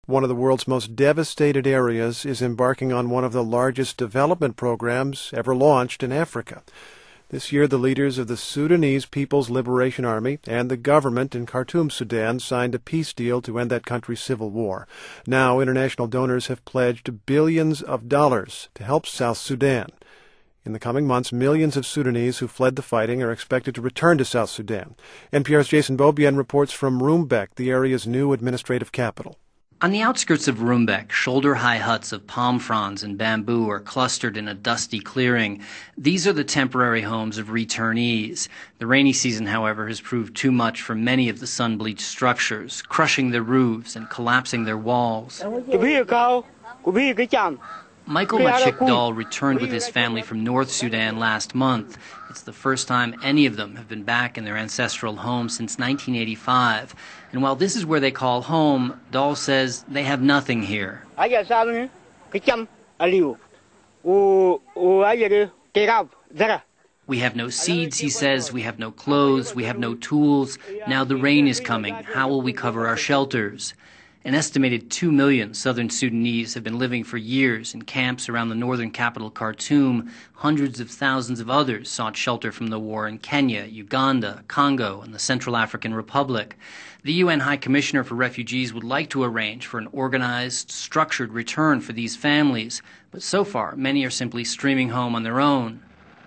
One of the world's most devastated areas is embarking on one of the largest development programs ever launched in Africa. This year, the leaders of the Sudanese People's Liberation Army and the government in Khartoum, Sudan, signed a peace deal to end that country's civil war. Now, international donors have pledged billions of dollars to help South Sudan. In the coming months, millions of Sudanese who fled the fighting are expected to return to South Sudan. NPR's Jason Beaubien reports from Rumbek, the area's new administrative capital. On the outskirts of Rumbek, shoulder-high huts of palm fronds and bamboo are clustered in a dusty clearing. These are the temporary homes of returnees. The rainy season, however, has proved too much for many of the sun-bleached structures, crushing their roofs and collapsing their walls. Michael Machikdal returned with his family from North Sudan last month. It's the first time any of them have been back in their ancestral home since 1985. And while this is where they call home, Dal says they have nothing here. We have no seeds, he says. We have no clothes. We have no tools. Now the rain is coming. How will we cover our shelters? An estimated 2 million southern Sudanese have been living for years in camps around the northern capital Khartoum. Hundreds of thousands of others sought shelter from the war in Kenya, Uganda, Congo, and the Central African Republic. The UN High Commissioner for Refugees would like to arrange for an organized, structured return for these families, but so far many are simply streaming home on their own.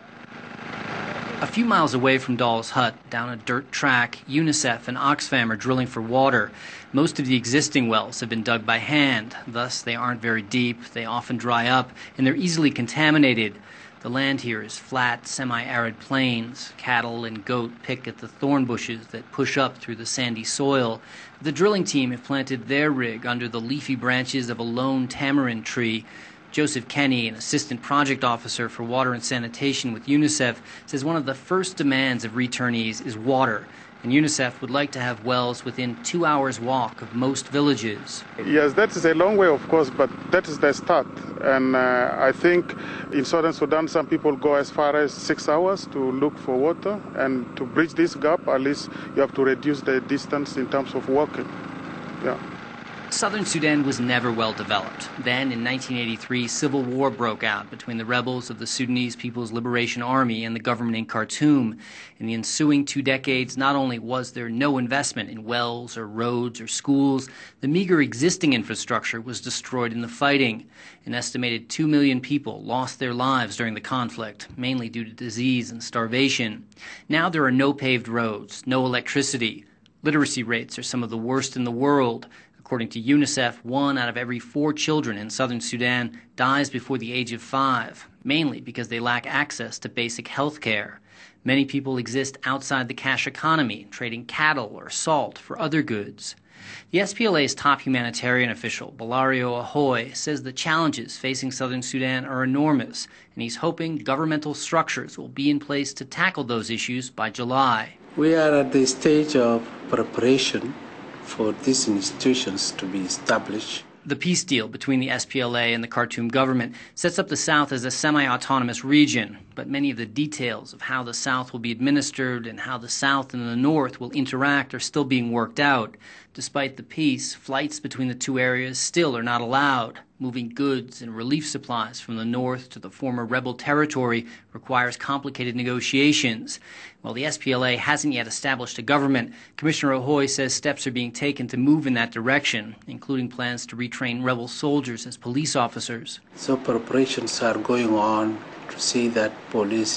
A few miles away from Dal's hut, down a dirt track, UNICEF and Oxfam are drilling for water. Most of the existing wells have been dug by hand. Thus, they aren't very deep, they often dry up, and they're easily contaminated. The land here is flat, semi-arid plains. Cattle and goat pick at the thorn bushes that push up through the sandy soil. The drilling team have planted their rig under the leafy branches of a lone tamarind tree. Joseph Kenny, an assistant project officer for water and sanitation with UNICEF, says one of the first demands of returnees is water, and UNICEF would like to have wells within 2 hours' walk of most villages. Yes, that is a long way, of course, but that is the start. And I think in southern Sudan, some people go as far as 6 hours to look for water, and to bridge this gap, at least you have to reduce the distance in terms of walking. Yeah. Southern Sudan was never well developed. Then, in 1983, civil war broke out between the rebels of the Sudanese People's Liberation Army and the government in Khartoum. In the ensuing 2 decades, not only was there no investment in wells or roads or schools, the meager existing infrastructure was destroyed in the fighting. An estimated 2 million people lost their lives during the conflict, mainly due to disease and starvation. Now there are no paved roads, no electricity. Literacy rates are some of the worst in the world. According to UNICEF, 1 out of every 4 children in southern Sudan dies before the age of 5, mainly because they lack access to basic health care. Many people exist outside the cash economy, trading cattle or salt for other goods. The SPLA's top humanitarian official, Bolario Ahoy, says the challenges facing southern Sudan are enormous, and he's hoping governmental structures will be in place to tackle those issues by July. We are at the stage of preparation for these institutions to be established. The peace deal between the SPLA and the Khartoum government sets up the South as a semi-autonomous region, but many of the details of how the South will be administered and how the South and the North will interact are still being worked out. Despite the peace, flights between the two areas still are not allowed. Moving goods and relief supplies from the north to the former rebel territory requires complicated negotiations. While the SPLA hasn't yet established a government, Commissioner Ahoy says steps are being taken to move in that direction, including plans to retrain rebel soldiers as police officers. So preparations are going on to see that police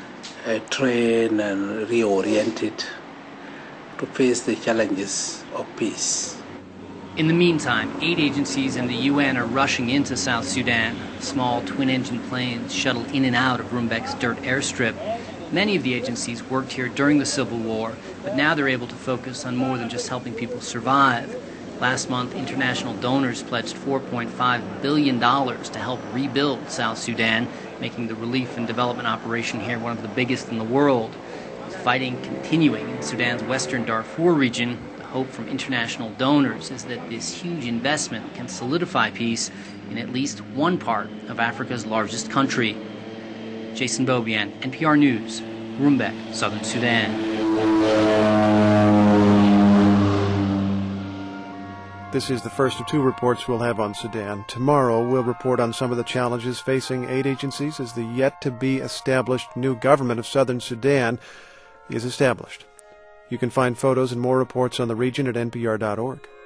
train and reoriented to face the challenges of peace. In the meantime, 8 agencies and the UN are rushing into South Sudan. Small twin-engine planes shuttle in and out of Rumbek's dirt airstrip. Many of the agencies worked here during the Civil War, but now they're able to focus on more than just helping people survive. Last month, international donors pledged $4.5 billion to help rebuild South Sudan, making the relief and development operation here one of the biggest in the world. With fighting continuing in Sudan's western Darfur region, hope from international donors is that this huge investment can solidify peace in at least one part of Africa's largest country. Jason Beaubien, NPR News, Rumbek, Southern Sudan. This is the first of two reports we'll have on Sudan. Tomorrow, we'll report on some of the challenges facing aid agencies as the yet-to-be-established new government of southern Sudan is established. You can find photos and more reports on the region at npr.org.